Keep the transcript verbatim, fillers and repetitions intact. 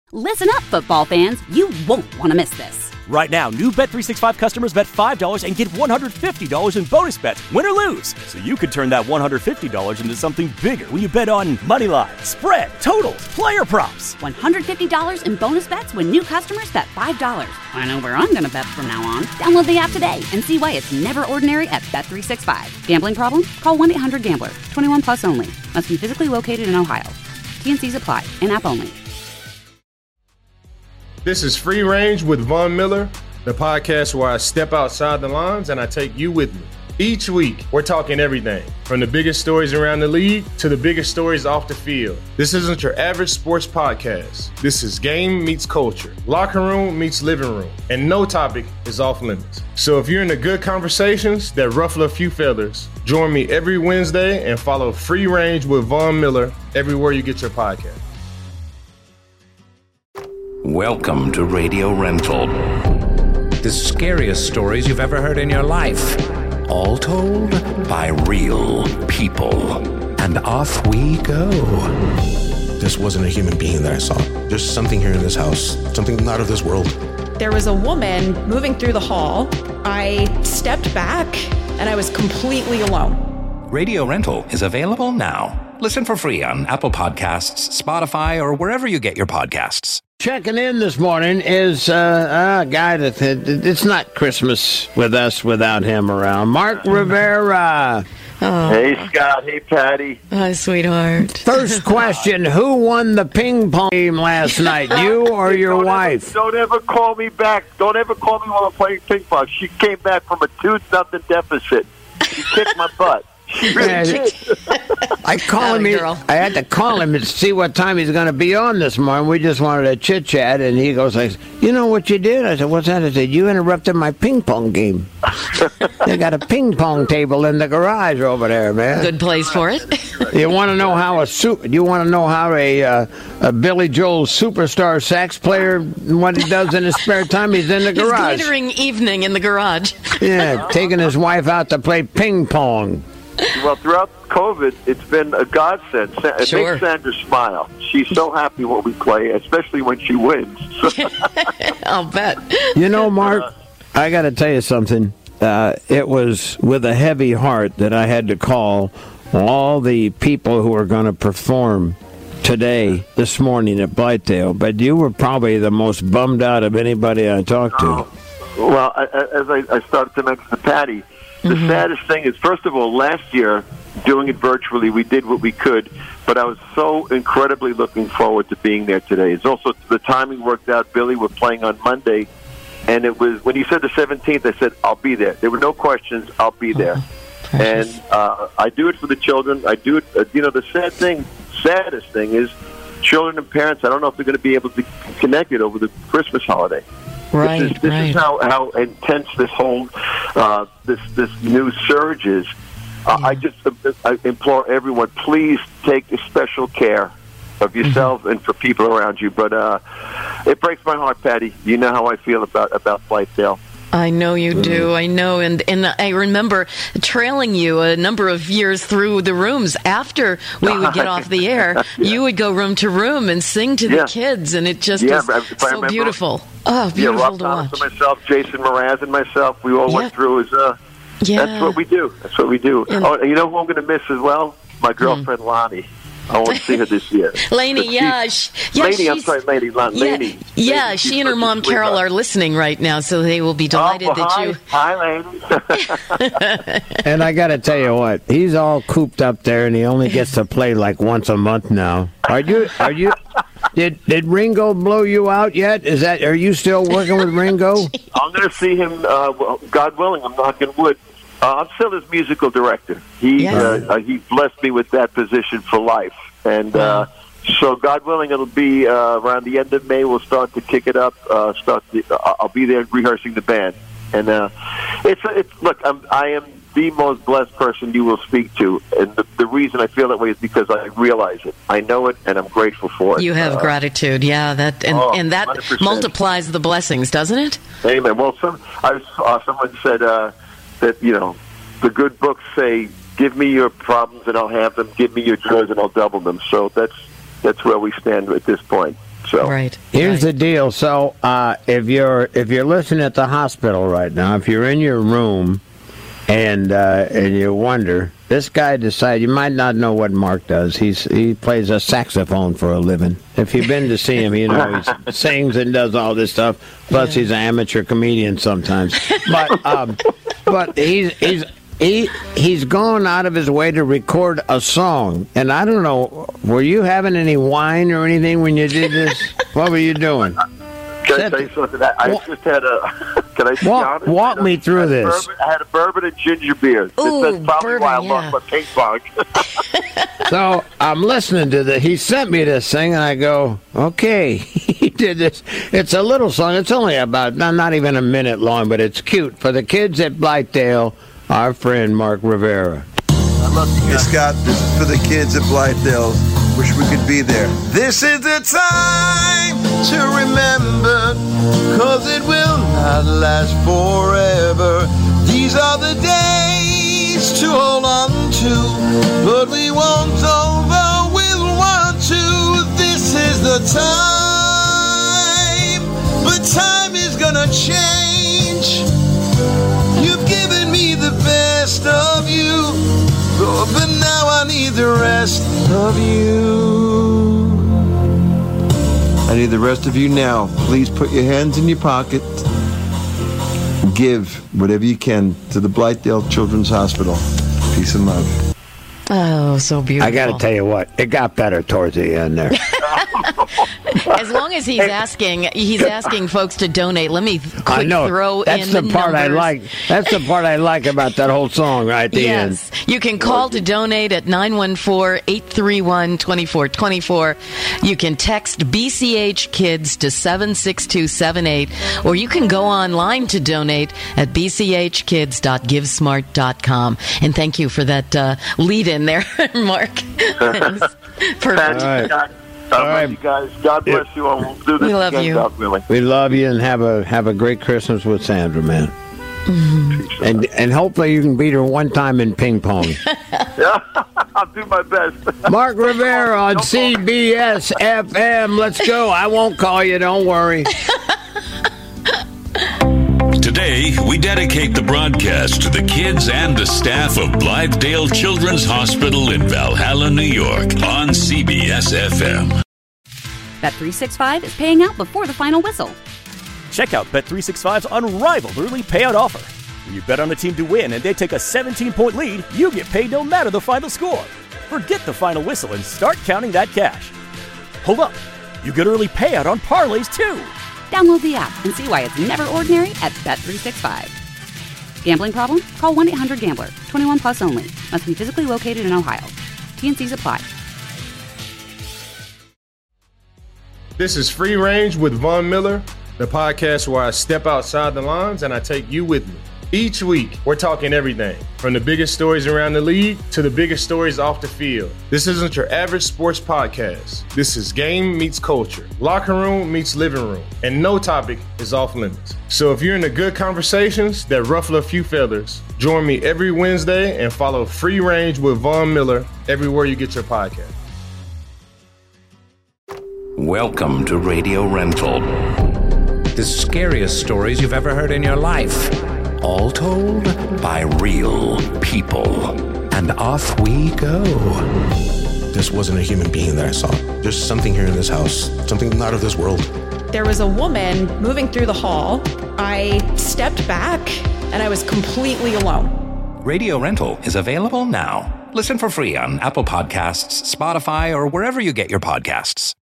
Listen up, football fans. You won't want to miss this. Right now, new Bet three sixty-five customers bet five dollars and get one hundred fifty dollars in bonus bets, win or lose. So you could turn that one hundred fifty dollars into something bigger when you bet on money line, spread, totals, player props. one hundred fifty dollars in bonus bets when new customers bet five dollars. I know where I'm going to bet from now on. Download the app today and see why it's never ordinary at Bet three sixty-five. Gambling problem? Call one eight hundred gambler. twenty-one plus only. Must be physically located in Ohio. T N Cs apply. In-app only. This is Free Range with Von Miller, the podcast where I step outside the lines and I take you with me. Each week, we're talking everything, from the biggest stories around the league to the biggest stories off the field. This isn't your average sports podcast. This is game meets culture, locker room meets living room, and no topic is off limits. So if you're into good conversations that ruffle a few feathers, join me every Wednesday and follow Free Range with Von Miller everywhere you get your podcast. Welcome to Radio Rental. The scariest stories you've ever heard in your life. All told by real people. And off we go. This wasn't a human being that I saw. There's something here in this house. Something not of this world. There was a woman moving through the hall. I stepped back and I was completely alone. Radio Rental is available now. Listen for free on Apple Podcasts, Spotify, or wherever you get your podcasts. Checking in this morning is uh, a guy that it's not Christmas with us without him around. Mark Rivera. Oh. Hey, Scott. Hey, Patty. Hi, sweetheart. First question, who won the ping pong game last night, you or your don't wife? Ever, don't ever call me back. Don't ever call me while I'm playing ping pong. She came back from a two nothing deficit. She kicked my butt. She really did. I call him. Girl. I had to call him to see what time he's going to be on this morning. We just wanted to chit chat, and he goes like, "You know what you did?" I said, "What's that?" I said, "You interrupted my ping pong game." They got a ping pong table in the garage over there, man. Good place for it. You want to know how a super? You want to know how a uh, a Billy Joel superstar sax player what he does in his spare time? He's in the garage. His glittering evening in the garage. Yeah, taking his wife out to play ping pong. Well, throughout COVID, it's been a godsend. It Sure. makes Sandra smile. She's so happy when we play, especially when she wins. I'll bet. You know, Mark, I got to tell you something. Uh, it was with a heavy heart that I had to call all the people who are going to perform today, this morning at Blythedale. But you were probably the most bummed out of anybody I talked to. Oh. Well, I, as I, I started to mention to Patty, the mm-hmm. saddest thing is, first of all, last year, doing it virtually, we did what we could, but I was so incredibly looking forward to being there today. It's also, the timing worked out. Billy, we're playing on Monday, and it was, when he said the seventeenth, I said, I'll be there. There were no questions. I'll be there. Oh, and uh, I do it for the children. I do it, uh, you know, the sad thing, saddest thing is children and parents, I don't know if they're going to be able to connect it over the Christmas holiday. Right, This is, this right. is how, how intense this whole uh, this this new surge is. Uh, Yeah. I just uh, I implore everyone, please take special care of yourself Mm-hmm. and for people around you. But uh, it breaks my heart, Patty. You know how I feel about about Blythedale. I know you do. I know. And and I remember trailing you a number of years through the rooms after we would get off the air. Yeah. You would go room to room and sing to the Yeah. kids, and it just Yeah, was if I so remember- beautiful. Oh, Yeah, beautiful Rob to Thomas watch. and myself, Jason Mraz and myself, we all Yeah. went through. As uh, Yeah. that's what we do. That's what we do. And- oh, and you know who I'm going to miss as well? My girlfriend Lonnie. I want to see her this year. Laney, But yeah, she- sh- yeah, Laney, I'm she's- sorry, Laney, not Yeah, Laney. yeah, Laney, she she's and her such a mom Carol sweetheart. are listening right now, so they will be delighted oh, well, that hi. you. Hi, Laney. And I got to tell you what, he's all cooped up there, and he only gets to play like once a month now. Are you? Are you? Did Did Ringo blow you out yet? Is that? Are you still working with Ringo? I'm going to see him, uh, well, God willing, I'm knocking wood. Uh, I'm still his musical director. He Yes. uh, uh, he blessed me with that position for life. And uh, so, God willing, it'll be uh, around the end of May, we'll start to kick it up. Uh, start the, uh, I'll be there rehearsing the band. And uh, it's, it's look, I'm, I am the most blessed person you will speak to. And the, the reason I feel that way is because I realize it. I know it, and I'm grateful for it. You have Uh, gratitude, yeah. That and, oh, and that one hundred percent. multiplies the blessings, doesn't it? Amen. Well, some I saw someone said uh, that you know the good books say, "Give me your problems and I'll have them. Give me your joys and I'll double them." So that's that's where we stand at this point. So right. Here's right. the deal. So uh, if you're if you're listening at the hospital right now, if you're in your room and uh, and you wonder, this guy decided, you might not know what Mark does. He's he plays a saxophone for a living. If you've been to see him, you know he sings and does all this stuff. Plus, yeah. he's an amateur comedian sometimes. But um, but he's he's. He he's gone out of his way to record a song, and I don't know. Were you having any wine or anything when you did this? What were you doing? Can I tell you something? I, I just had a. Can I be walk, honest? walk me through this. Bourbon, I had a bourbon and ginger beer. Ooh, That's probably bourbon, why I yeah. lost my ping pong. So I'm listening to the. He sent me this thing, and I go, okay. He did this. It's a little song. It's only about not, not even a minute long, but it's cute for the kids at Blythedale. Our friend Mark Rivera. Hey Scott, this is for the kids at Blythedale. Wish we could be there. This is the time to remember, cause it will not last forever. These are the days to hold on to, but we won't over, we'll want to. This is the time, but time is gonna change. You've given me the best of you, oh, but now I need the rest of you. I need the rest of you now. Please put your hands in your pocket. Give whatever you can to the Blythedale Children's Hospital. Peace and love. Oh, so beautiful. I got to tell you what, it got better towards the end there. As long as he's asking, he's asking folks to donate. Let me quick I know. throw That's in the, the part numbers. I like. That's the part I like about that whole song right at the yes. end. You can call to donate at nine one four, eight three one, two four two four. You can text B C H Kids to seven six two seven eight, or you can go online to donate at b c h kids dot give smart dot com. And thank you for that uh, lead in there, Mark. Thanks. Perfect. All right. God, I All love right. you guys. God bless you all. We'll do this We love again, you. God willing. We love you and have a have a great Christmas with Sandra, man. Mm-hmm. And and hopefully you can beat her one time in ping pong. Yeah, I'll do my best. Mark Rivera on C B S F M. Let's go. I won't call you. Don't worry. Today, we dedicate the broadcast to the kids and the staff of Blythedale Children's Hospital in Valhalla, New York, on C B S F M. Bet three sixty-five is paying out before the final whistle. Check out Bet three sixty-five's unrivaled early payout offer. When you bet on a team to win and they take a seventeen-point lead, you get paid no matter the final score. Forget the final whistle and start counting that cash. Hold up. You get early payout on parlays, too. Download the app and see why it's never ordinary at Bet three sixty-five. Gambling problem? Call one eight hundred gambler. twenty-one plus only. Must be physically located in Ohio. T and C's apply. This is Free Range with Von Miller, the podcast where I step outside the lines and I take you with me. Each week, we're talking everything from the biggest stories around the league to the biggest stories off the field. This isn't your average sports podcast. This is game meets culture, locker room meets living room, and no topic is off limits. So if you're into good conversations that ruffle a few feathers, join me every Wednesday and follow Free Range with Von Miller everywhere you get your podcast. Welcome to Radio Rental. The scariest stories you've ever heard in your life. All told by real people. And off we go. This wasn't a human being that I saw. There's something here in this house, something not of this world. There was a woman moving through the hall. I stepped back and I was completely alone. Radio Rental is available now. Listen for free on Apple Podcasts, Spotify, or wherever you get your podcasts.